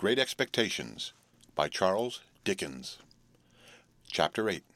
Great Expectations by Charles Dickens. Chapter 8.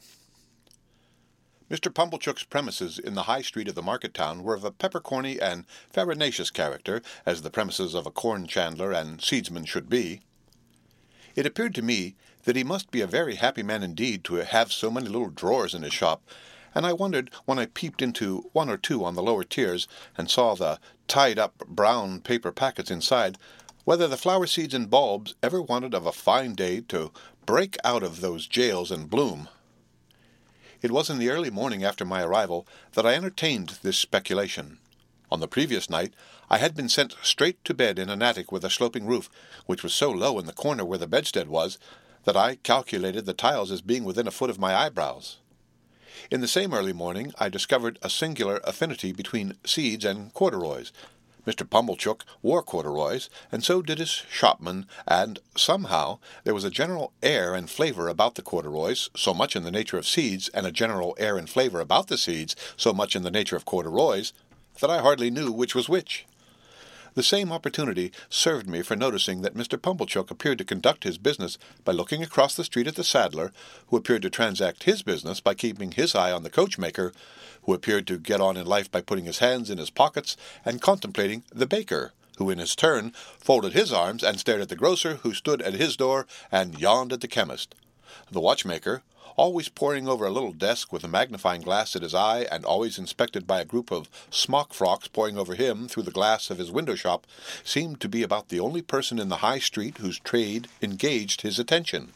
Mr. Pumblechook's premises in the High Street of the market town were of a peppercorny and farinaceous character, as the premises of a corn chandler and seedsman should be. It appeared to me that he must be a very happy man indeed to have so many little drawers in his shop, and I wondered, when I peeped into one or two on the lower tiers, and saw the tied-up brown paper packets inside, whether the flower seeds and bulbs ever wanted of a fine day to break out of those jails and bloom. It was in the early morning after my arrival that I entertained this speculation. On the previous night I had been sent straight to bed in an attic with a sloping roof, which was so low in the corner where the bedstead was, that I calculated the tiles as being within a foot of my eyebrows. In the same early morning I discovered a singular affinity between seeds and corduroys. Mr. Pumblechook wore corduroys, and so did his shopman, and somehow there was a general air and flavour about the corduroys, so much in the nature of seeds, and a general air and flavour about the seeds, so much in the nature of corduroys, that I hardly knew which was which. The same opportunity served me for noticing that Mr. Pumblechook appeared to conduct his business by looking across the street at the saddler, who appeared to transact his business by keeping his eye on the coachmaker, who appeared to get on in life by putting his hands in his pockets and contemplating the baker, who in his turn folded his arms and stared at the grocer, who stood at his door and yawned at the chemist. The watchmaker, always poring over a little desk with a magnifying glass at his eye, and always inspected by a group of smock-frocks poring over him through the glass of his window-shop, seemed to be about the only person in the High Street whose trade engaged his attention.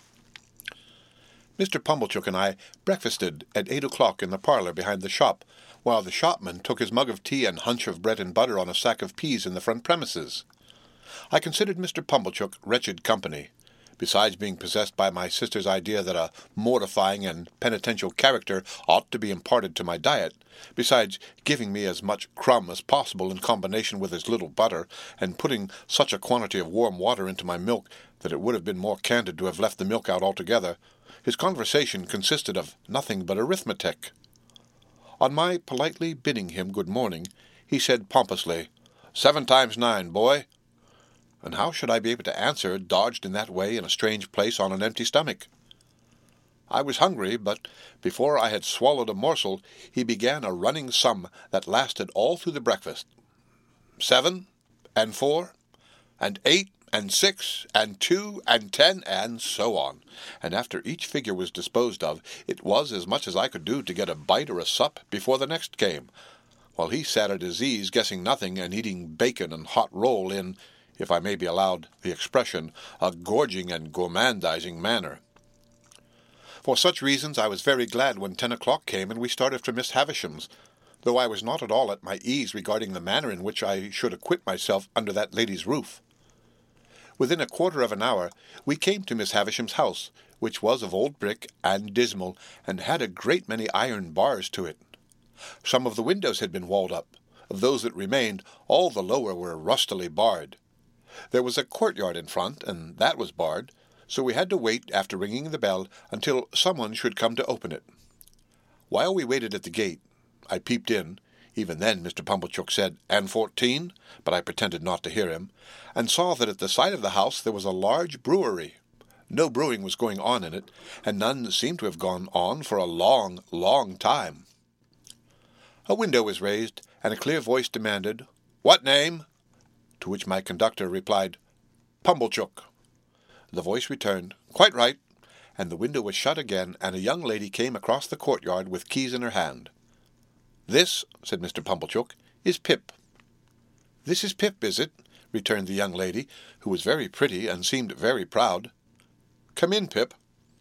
Mr. Pumblechook and I breakfasted at 8 o'clock in the parlour behind the shop, while the shopman took his mug of tea and hunch of bread and butter on a sack of peas in the front premises. I considered Mr. Pumblechook wretched company. Besides being possessed by my sister's idea that a mortifying and penitential character ought to be imparted to my diet, besides giving me as much crumb as possible in combination with his little butter, and putting such a quantity of warm water into my milk that it would have been more candid to have left the milk out altogether, his conversation consisted of nothing but arithmetic. On my politely bidding him good morning, he said pompously, 7 times 9, boy. And how should I be able to answer, dodged in that way in a strange place on an empty stomach? I was hungry, but before I had swallowed a morsel, he began a running sum that lasted all through the breakfast. 7, and 4, and 8, and 6, and 2, and 10, and so on. And after each figure was disposed of, it was as much as I could do to get a bite or a sup before the next came, while he sat at his ease, guessing nothing, and eating bacon and hot roll in, if I may be allowed the expression, a gorging and gourmandizing manner. For such reasons I was very glad when 10 o'clock came and we started for Miss Havisham's, though I was not at all at my ease regarding the manner in which I should acquit myself under that lady's roof. Within a quarter of an hour we came to Miss Havisham's house, which was of old brick and dismal, and had a great many iron bars to it. Some of the windows had been walled up. Of those that remained, all the lower were rustily barred. There was a courtyard in front, and that was barred, so we had to wait, after ringing the bell, until someone should come to open it. While we waited at the gate, I peeped in. Even then Mr. Pumblechook said, "And 14?" but I pretended not to hear him, and saw that at the side of the house there was a large brewery. No brewing was going on in it, and none seemed to have gone on for a long, long time. A window was raised, and a clear voice demanded, "What name?" To which my conductor replied, "Pumblechook." The voice returned, "Quite right," and the window was shut again, and a young lady came across the courtyard with keys in her hand. "This," said Mr. Pumblechook, "is Pip." "This is Pip, is it?" returned the young lady, who was very pretty and seemed very proud. "Come in, Pip."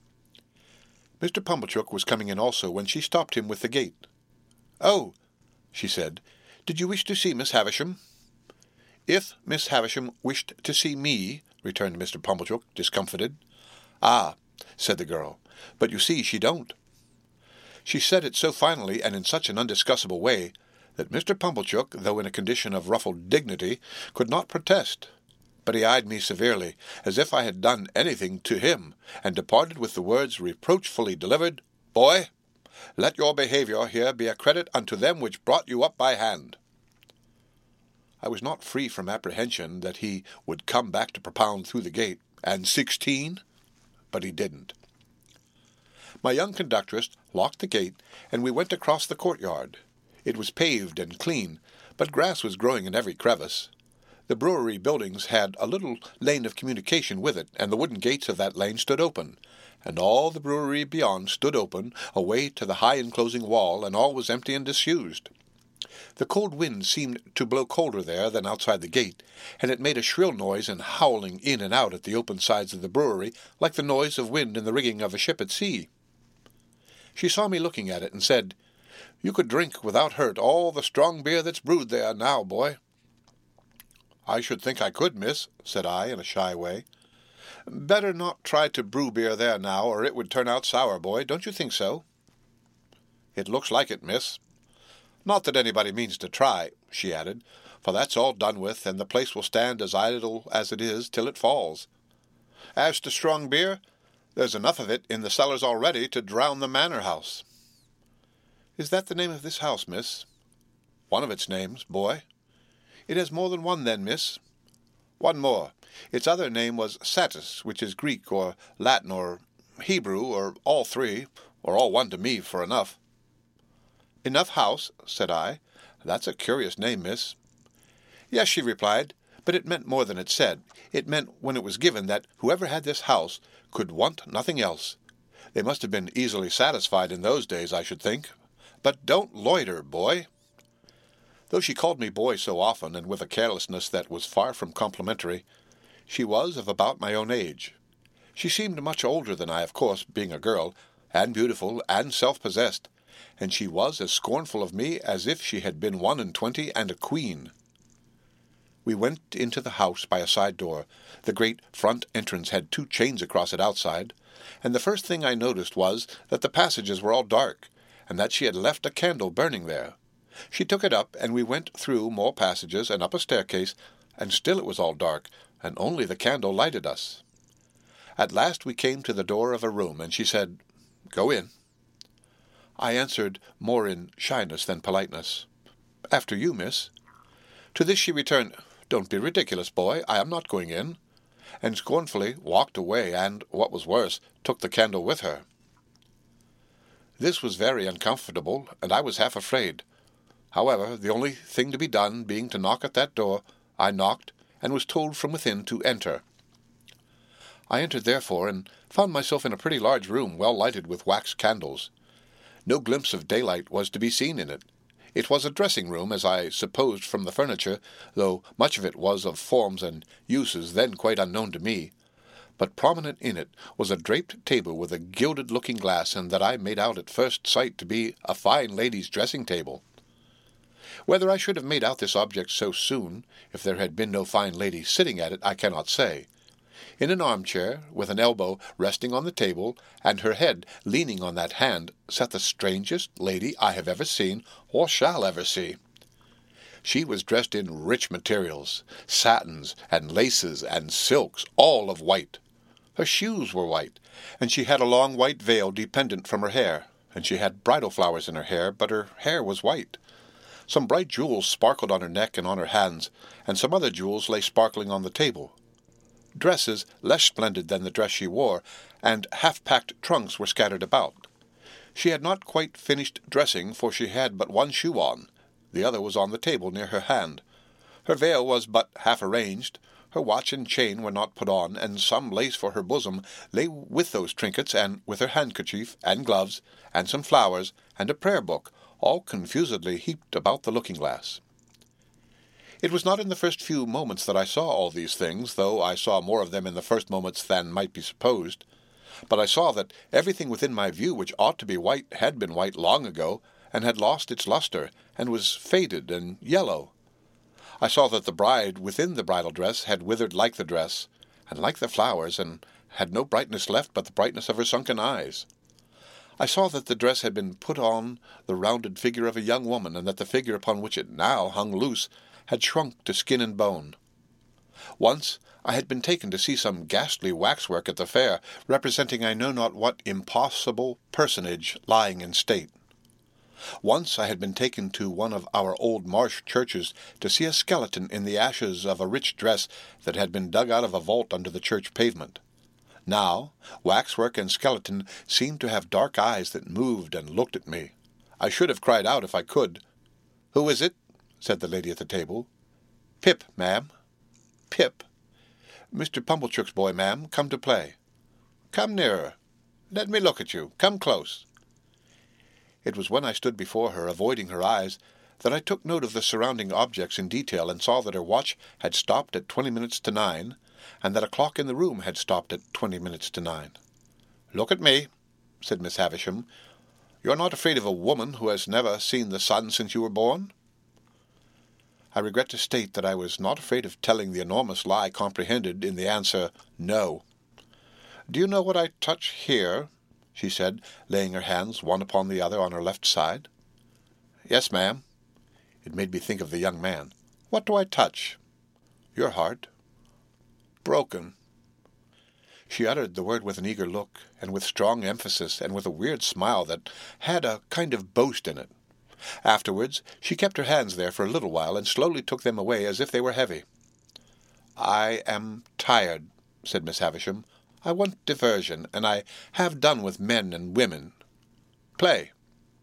Mr. Pumblechook was coming in also when she stopped him with the gate. "Oh," she said, "did you wish to see Miss Havisham?" "If Miss Havisham wished to see me," returned Mr. Pumblechook, discomfited. "Ah," said the girl, "but you see she don't." She said it so finally and in such an undiscussable way that Mr. Pumblechook, though in a condition of ruffled dignity, could not protest. But he eyed me severely, as if I had done anything to him, and departed with the words reproachfully delivered, "Boy, let your behaviour here be a credit unto them which brought you up by hand." I was not free from apprehension that he would come back to propound through the gate, And 16? But he didn't. My young conductress locked the gate, and we went across the courtyard. It was paved and clean, but grass was growing in every crevice. The brewery buildings had a little lane of communication with it, and the wooden gates of that lane stood open, and all the brewery beyond stood open, away to the high enclosing wall, and all was empty and disused. The cold wind seemed to blow colder there than outside the gate, and it made a shrill noise and howling in and out at the open sides of the brewery, like the noise of wind in the rigging of a ship at sea. She saw me looking at it, and said, "You could drink without hurt all the strong beer that's brewed there now, boy." "I should think I could, miss," said I, in a shy way. "Better not try to brew beer there now, or it would turn out sour, boy. Don't you think so?" "It looks like it, miss. Not that anybody means to try," she added, "for that's all done with, and the place will stand as idle as it is till it falls. As to strong beer, there's enough of it in the cellars already to drown the manor house." "Is that the name of this house, miss?" "One of its names, boy." "It has more than one, then, miss?" "One more. Its other name was Satis, which is Greek, or Latin, or Hebrew, or all three, or all one to me for enough." "Enough House," said I. "That's a curious name, miss." "Yes," she replied, "but it meant more than it said. It meant, when it was given, that whoever had this house could want nothing else. They must have been easily satisfied in those days, I should think. But don't loiter, boy." Though she called me boy so often, and with a carelessness that was far from complimentary, she was of about my own age. She seemed much older than I, of course, being a girl, and beautiful, and self-possessed, and she was as scornful of me as if she had been 21 and a queen. We went into the house by a side door. The great front entrance had 2 chains across it outside, and the first thing I noticed was that the passages were all dark, and that she had left a candle burning there. She took it up, and we went through more passages and up a staircase, and still it was all dark, and only the candle lighted us. At last we came to the door of a room, and she said, "Go in." I answered, more in shyness than politeness, "After you, miss." To this she returned, "Don't be ridiculous, boy, I am not going in," and scornfully walked away, and, what was worse, took the candle with her. This was very uncomfortable, and I was half afraid. However, the only thing to be done being to knock at that door, I knocked, and was told from within to enter. I entered, therefore, and found myself in a pretty large room, well lighted with wax candles. No glimpse of daylight was to be seen in it. It was a dressing-room, as I supposed from the furniture, though much of it was of forms and uses then quite unknown to me. But prominent in it was a draped table with a gilded looking-glass, and that I made out at first sight to be a fine lady's dressing-table. Whether I should have made out this object so soon, if there had been no fine lady sitting at it, I cannot say. In an armchair, with an elbow resting on the table, and her head leaning on that hand, sat the strangest lady I have ever seen, or shall ever see. She was dressed in rich materials, satins, and laces, and silks, all of white. Her shoes were white, and she had a long white veil dependent from her hair, and she had bridal flowers in her hair, but her hair was white. Some bright jewels sparkled on her neck and on her hands, and some other jewels lay sparkling on the table. Dresses, less splendid than the dress she wore, and half-packed trunks were scattered about. She had not quite finished dressing, for she had but one shoe on. The other was on the table near her hand. Her veil was but half arranged. Her watch and chain were not put on, and some lace for her bosom lay with those trinkets, and with her handkerchief, and gloves, and some flowers, and a prayer-book, all confusedly heaped about the looking-glass. It was not in the first few moments that I saw all these things, though I saw more of them in the first moments than might be supposed. But I saw that everything within my view which ought to be white had been white long ago, and had lost its lustre, and was faded and yellow. I saw that the bride within the bridal dress had withered like the dress, and like the flowers, and had no brightness left but the brightness of her sunken eyes. I saw that the dress had been put on the rounded figure of a young woman, and that the figure upon which it now hung loose had shrunk to skin and bone. Once I had been taken to see some ghastly waxwork at the fair, representing I know not what impossible personage lying in state. Once I had been taken to one of our old marsh churches to see a skeleton in the ashes of a rich dress that had been dug out of a vault under the church pavement. Now, waxwork and skeleton seemed to have dark eyes that moved and looked at me. I should have cried out if I could. "Who is it?" said the lady at the table. "Pip, ma'am." "Pip." "Mr. Pumblechook's boy, ma'am, come to play." "Come nearer. Let me look at you. Come close." It was when I stood before her, avoiding her eyes, that I took note of the surrounding objects in detail and saw that her watch had stopped at 20 minutes to 9, and that a clock in the room had stopped at 20 minutes to 9. "Look at me," said Miss Havisham. "You're not afraid of a woman who has never seen the sun since you were born?" I regret to state that I was not afraid of telling the enormous lie comprehended in the answer, "No." "Do you know what I touch here?" she said, laying her hands one upon the other on her left side. "Yes, ma'am." It made me think of the young man. "What do I touch?" "Your heart." "Broken." She uttered the word with an eager look, and with strong emphasis, and with a weird smile that had a kind of boast in it. Afterwards she kept her hands there for a little while, and slowly took them away as if they were heavy. "I am tired," said Miss Havisham. "I want diversion, and I have done with men and women. Play."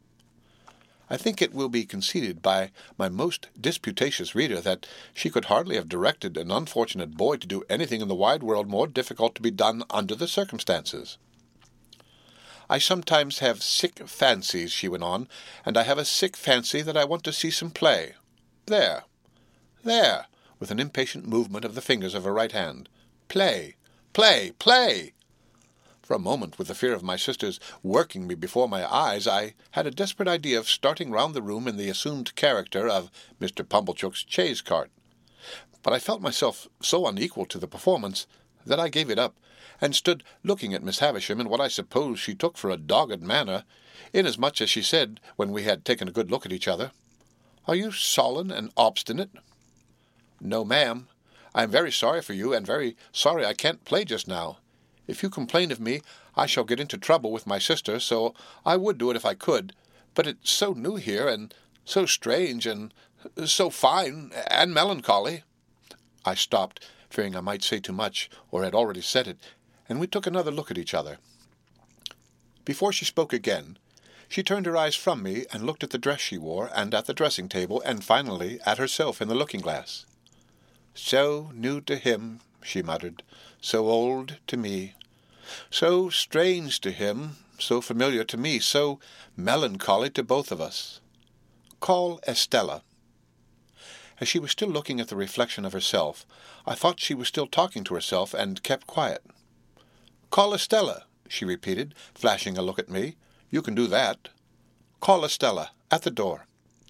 I think it will be conceded by my most disputatious reader that she could hardly have directed an unfortunate boy to do anything in the wide world more difficult to be done under the circumstances. "I sometimes have sick fancies," she went on, "and I have a sick fancy that I want to see some play. There, there," with an impatient movement of the fingers of her right hand. "Play, play, play!" For a moment, with the fear of my sisters working me before my eyes, I had a desperate idea of starting round the room in the assumed character of Mr. Pumblechook's chaise cart. But I felt myself so unequal to the performance that I gave it up, and stood looking at Miss Havisham in what I suppose she took for a dogged manner, inasmuch as she said, when we had taken a good look at each other, "Are you sullen and obstinate?" "No, ma'am. I am very sorry for you, and very sorry I can't play just now. If you complain of me, I shall get into trouble with my sister, so I would do it if I could, but it's so new here, and so strange, and so fine, and melancholy." I stopped, fearing I might say too much, or had already said it, and we took another look at each other. Before she spoke again, she turned her eyes from me and looked at the dress she wore, and at the dressing-table, and finally at herself in the looking-glass. "So new to him," she muttered, "so old to me. So strange to him, so familiar to me, so melancholy to both of us. Call Estella." As she was still looking at the reflection of herself, I thought she was still talking to herself, and kept quiet. "Call Estella," she repeated, flashing a look at me. "You can do that. Call Estella, at the door."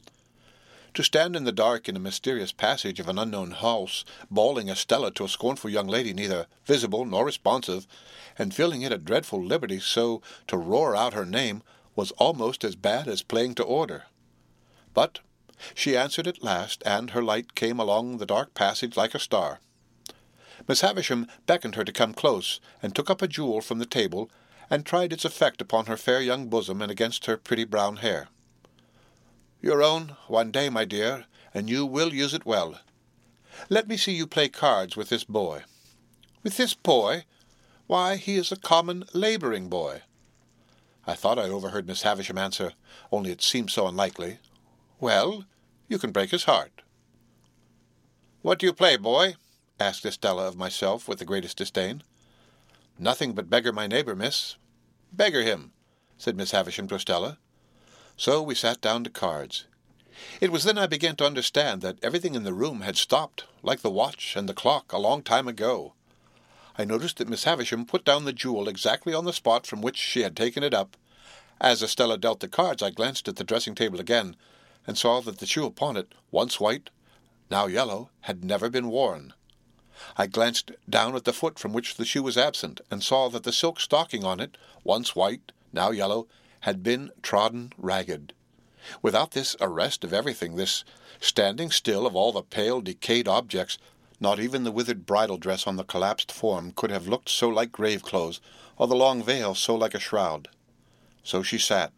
To stand in the dark in a mysterious passage of an unknown house, bawling Estella to a scornful young lady neither visible nor responsive, and feeling it a dreadful liberty so to roar out her name, was almost as bad as playing to order. But she answered at last, and her light came along the dark passage like a star. Miss Havisham beckoned her to come close, and took up a jewel from the table, and tried its effect upon her fair young bosom and against her pretty brown hair. "Your own, one day, my dear, and you will use it well. Let me see you play cards with this boy." "With this boy? Why, he is a common labouring boy." I thought I overheard Miss Havisham answer, only it seemed so unlikely, "Well, you can break his heart." "What do you play, boy?" asked Estella of myself with the greatest disdain. "Nothing but beggar my neighbour, miss." "Beggar him," said Miss Havisham to Estella. So we sat down to cards. It was then I began to understand that everything in the room had stopped, like the watch and the clock, a long time ago. I noticed that Miss Havisham put down the jewel exactly on the spot from which she had taken it up. As Estella dealt the cards, I glanced at the dressing-table again, and saw that the shoe upon it, once white, now yellow, had never been worn. I glanced down at the foot from which the shoe was absent, and saw that the silk stocking on it, once white, now yellow, had been trodden ragged. Without this arrest of everything, this standing still of all the pale, decayed objects, not even the withered bridal dress on the collapsed form could have looked so like grave-clothes, or the long veil so like a shroud. So she sat,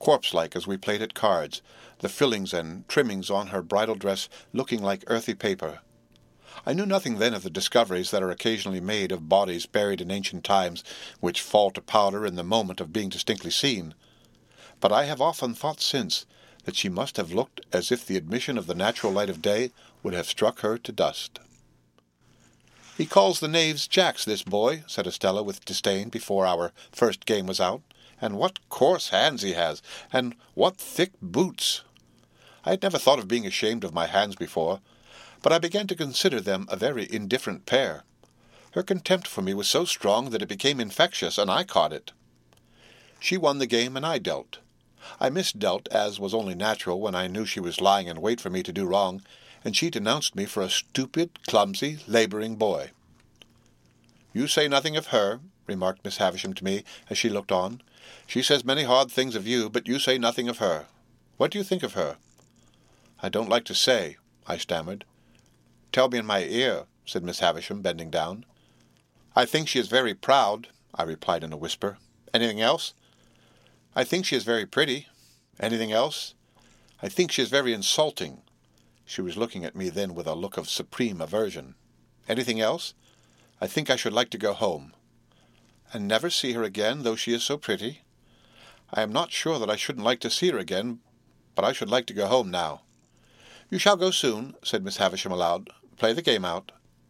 corpse-like as we played at cards, the fillings and trimmings on her bridal dress looking like earthy paper. I knew nothing then of the discoveries that are occasionally made of bodies buried in ancient times, which fall to powder in the moment of being distinctly seen. But I have often thought since that she must have looked as if the admission of the natural light of day would have struck her to dust. "He calls the knaves jacks, this boy," said Estella with disdain before our first game was out. "And what coarse hands he has, and what thick boots!" I had never thought of being ashamed of my hands before, but I began to consider them a very indifferent pair. Her contempt for me was so strong that it became infectious, and I caught it. She won the game, and I dealt. I misdealt, as was only natural, when I knew she was lying in wait for me to do wrong, and she denounced me for a stupid, clumsy, labouring boy. "You say nothing of her," remarked Miss Havisham to me as she looked on. "She says many hard things of you, but you say nothing of her. What do you think of her?" "I don't like to say," I stammered. "Tell me in my ear," said Miss Havisham, bending down. "I think she is very proud," I replied in a whisper. "Anything else?" "I think she is very pretty." "Anything else?" "I think she is very insulting." She was looking at me then with a look of supreme aversion. "Anything else?" "I think I should like to go home." "And never see her again, though she is so pretty?" "I am not sure that I shouldn't like to see her again, but I should like to go home now." "You shall go soon," said Miss Havisham aloud. "Play the game out."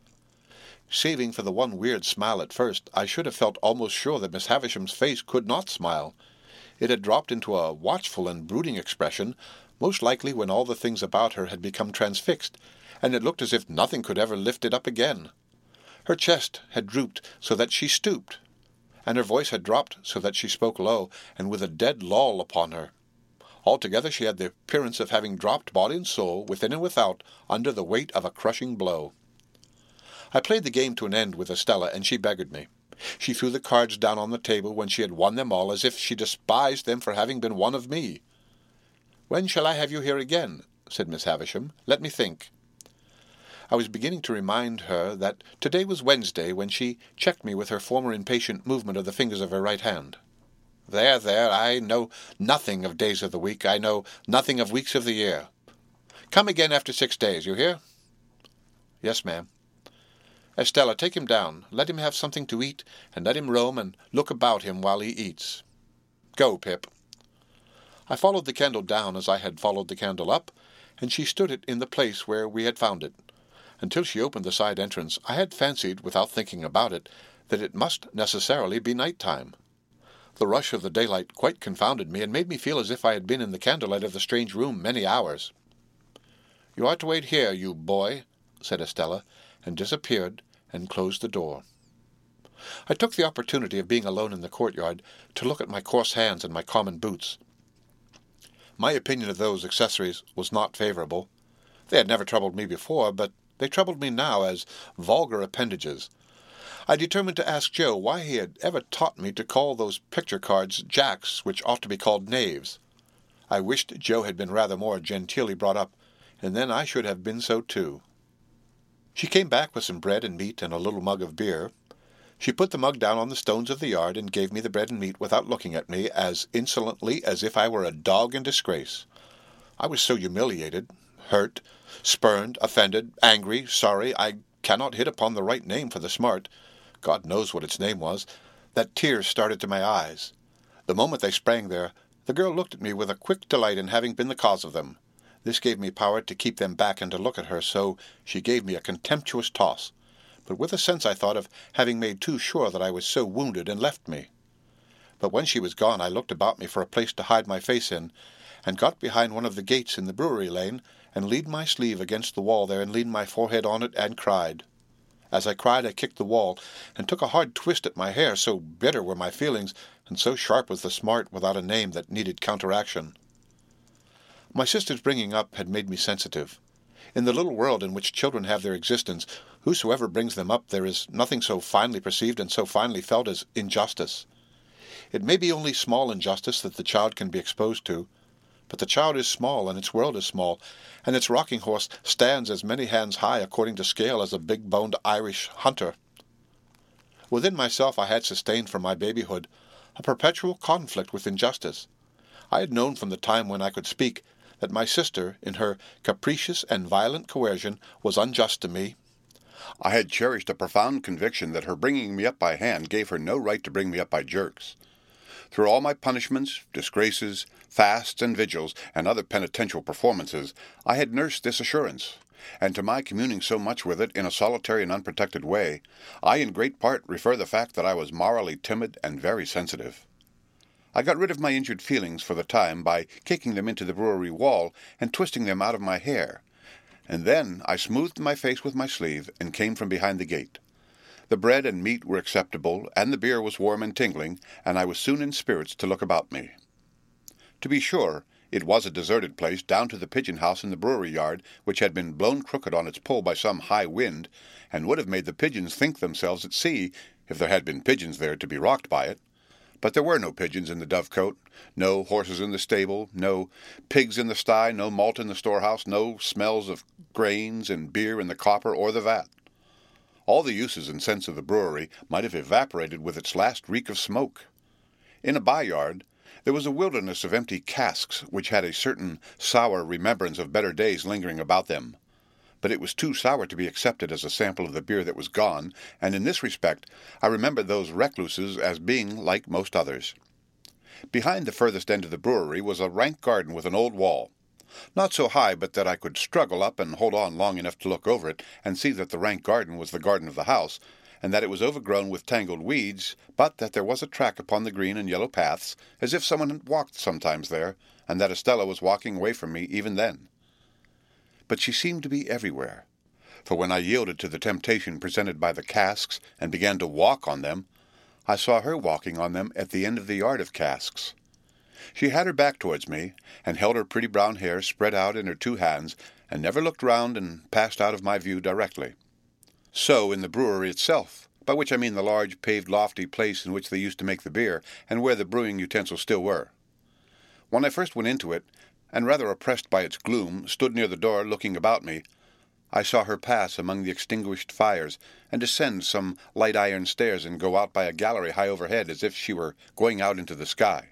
Saving for the one weird smile at first, I should have felt almost sure that Miss Havisham's face could not smile. It had dropped into a watchful and brooding expression, most likely when all the things about her had become transfixed, and it looked as if nothing could ever lift it up again. Her chest had drooped so that she stooped, and her voice had dropped so that she spoke low, and with a dead lull upon her. Altogether she had the appearance of having dropped body and soul, within and without, under the weight of a crushing blow. I played the game to an end with Estella, and she beggared me. She threw the cards down on the table when she had won them all, as if she despised them for having been one of me. "When shall I have you here again?" said Miss Havisham. "Let me think." I was beginning to remind her that today was Wednesday, when she checked me with her former impatient movement of the fingers of her right hand. "There, there, I know nothing of days of the week. I know nothing of weeks of the year. Come again after 6 days, you hear?" "Yes, ma'am." "Estella, take him down. Let him have something to eat, and let him roam and look about him while he eats. Go, Pip." I followed the candle down as I had followed the candle up, and she stood it in the place where we had found it. Until she opened the side entrance, I had fancied, without thinking about it, that it must necessarily be night-time. The rush of the daylight quite confounded me, and made me feel as if I had been in the candlelight of the strange room many hours. "You are to wait here, you boy," said Estella, and disappeared, and closed the door. I took the opportunity of being alone in the courtyard to look at my coarse hands and my common boots. My opinion of those accessories was not favourable. They had never troubled me before, but they troubled me now as vulgar appendages. I determined to ask Joe why he had ever taught me to call those picture cards jacks, which ought to be called knaves. I wished Joe had been rather more genteelly brought up, and then I should have been so too. She came back with some bread and meat and a little mug of beer. She put the mug down on the stones of the yard and gave me the bread and meat without looking at me, as insolently as if I were a dog in disgrace. I was so humiliated, hurt, spurned, offended, angry, sorry, I cannot hit upon the right name for the smart, God knows what its name was, that tears started to my eyes. The moment they sprang there, the girl looked at me with a quick delight in having been the cause of them. This gave me power to keep them back and to look at her, so she gave me a contemptuous toss, but with a sense, I thought, of having made too sure that I was so wounded, and left me. But when she was gone, I looked about me for a place to hide my face in, and got behind one of the gates in the brewery lane, and leaned my sleeve against the wall there, and leaned my forehead on it, and cried. As I cried, I kicked the wall, and took a hard twist at my hair, so bitter were my feelings, and so sharp was the smart without a name that needed counteraction. My sister's bringing up had made me sensitive. In the little world in which children have their existence, whosoever brings them up, there is nothing so finely perceived and so finely felt as injustice. It may be only small injustice that the child can be exposed to, but the child is small, and its world is small, and its rocking horse stands as many hands high according to scale as a big-boned Irish hunter. Within myself I had sustained from my babyhood a perpetual conflict with injustice. I had known from the time when I could speak that my sister, in her capricious and violent coercion, was unjust to me. I had cherished a profound conviction that her bringing me up by hand gave her no right to bring me up by jerks. Through all my punishments, disgraces, fasts and vigils, and other penitential performances, I had nursed this assurance, and to my communing so much with it in a solitary and unprotected way, I in great part refer the fact that I was morally timid and very sensitive. I got rid of my injured feelings for the time by kicking them into the brewery wall and twisting them out of my hair, and then I smoothed my face with my sleeve and came from behind the gate. The bread and meat were acceptable, and the beer was warm and tingling, and I was soon in spirits to look about me. To be sure, it was a deserted place down to the pigeon-house in the brewery yard, which had been blown crooked on its pole by some high wind, and would have made the pigeons think themselves at sea if there had been pigeons there to be rocked by it. But there were no pigeons in the Dovecote, no horses in the stable, no pigs in the sty, no malt in the storehouse, no smells of grains and beer in the copper or the vat. All the uses and scents of the brewery might have evaporated with its last reek of smoke. In a by-yard there was a wilderness of empty casks which had a certain sour remembrance of better days lingering about them. But it was too sour to be accepted as a sample of the beer that was gone, and in this respect I remember those recluses as being like most others. Behind the furthest end of the brewery was a rank garden with an old wall, not so high but that I could struggle up and hold on long enough to look over it and see that the rank garden was the garden of the house, and that it was overgrown with tangled weeds, but that there was a track upon the green and yellow paths, as if someone had walked sometimes there, and that Estella was walking away from me even then. But she seemed to be everywhere, for when I yielded to the temptation presented by the casks and began to walk on them, I saw her walking on them at the end of the yard of casks. She had her back towards me, and held her pretty brown hair spread out in her two hands, and never looked round and passed out of my view directly. So in the brewery itself, by which I mean the large paved lofty place in which they used to make the beer, and where the brewing utensils still were. When I first went into it, and rather oppressed by its gloom, stood near the door looking about me, I saw her pass among the extinguished fires, and descend some light iron stairs and go out by a gallery high overhead as if she were going out into the sky.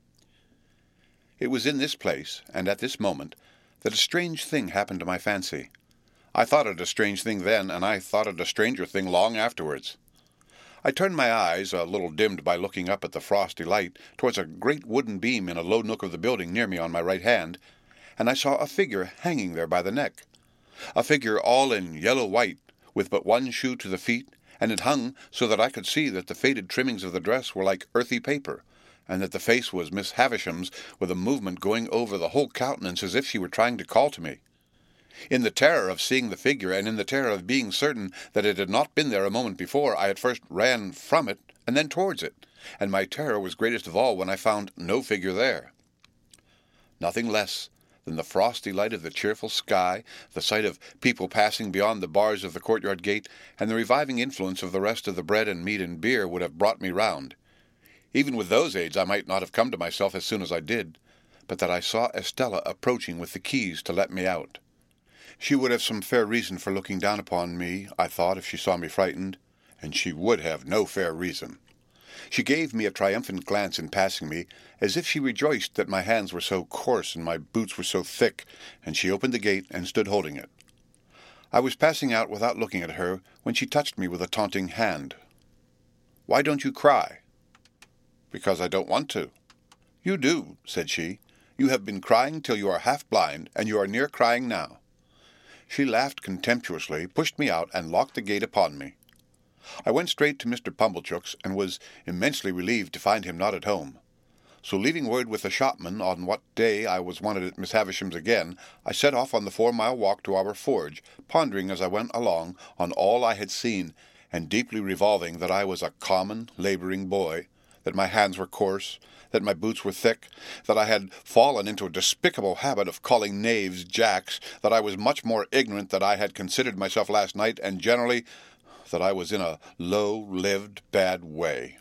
It was in this place, and at this moment, that a strange thing happened to my fancy. I thought it a strange thing then, and I thought it a stranger thing long afterwards. I turned my eyes, a little dimmed by looking up at the frosty light, towards a great wooden beam in a low nook of the building near me on my right hand, and I saw a figure hanging there by the neck. A figure all in yellow white, with but one shoe to the feet, and it hung so that I could see that the faded trimmings of the dress were like earthy paper, and that the face was Miss Havisham's, with a movement going over the whole countenance as if she were trying to call to me. In the terror of seeing the figure, and in the terror of being certain that it had not been there a moment before, I at first ran from it, and then towards it, and my terror was greatest of all when I found no figure there. Nothing less than the frosty light of the cheerful sky, the sight of people passing beyond the bars of the courtyard gate, and the reviving influence of the rest of the bread and meat and beer would have brought me round. Even with those aids I might not have come to myself as soon as I did, but that I saw Estella approaching with the keys to let me out. She would have some fair reason for looking down upon me, I thought, if she saw me frightened, and she would have no fair reason. She gave me a triumphant glance in passing me, as if she rejoiced that my hands were so coarse and my boots were so thick, and she opened the gate and stood holding it. I was passing out without looking at her when she touched me with a taunting hand. "Why don't you cry?" "Because I don't want to." "You do," said she. "You have been crying till you are half blind, and you are near crying now." She laughed contemptuously, pushed me out, and locked the gate upon me. I went straight to Mr. Pumblechook's, and was immensely relieved to find him not at home. So leaving word with the shopman on what day I was wanted at Miss Havisham's again, I set off on the 4-mile walk to our forge, pondering as I went along on all I had seen, and deeply revolving that I was a common, labouring boy, that my hands were coarse, that my boots were thick, that I had fallen into a despicable habit of calling knaves jacks, that I was much more ignorant than I had considered myself last night, and generally that I was in a low-lived, bad way.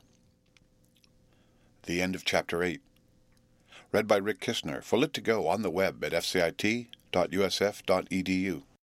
The end of Chapter 8. Read by Rick Kistner, for Lit2Go on the web at fcit.usf.edu.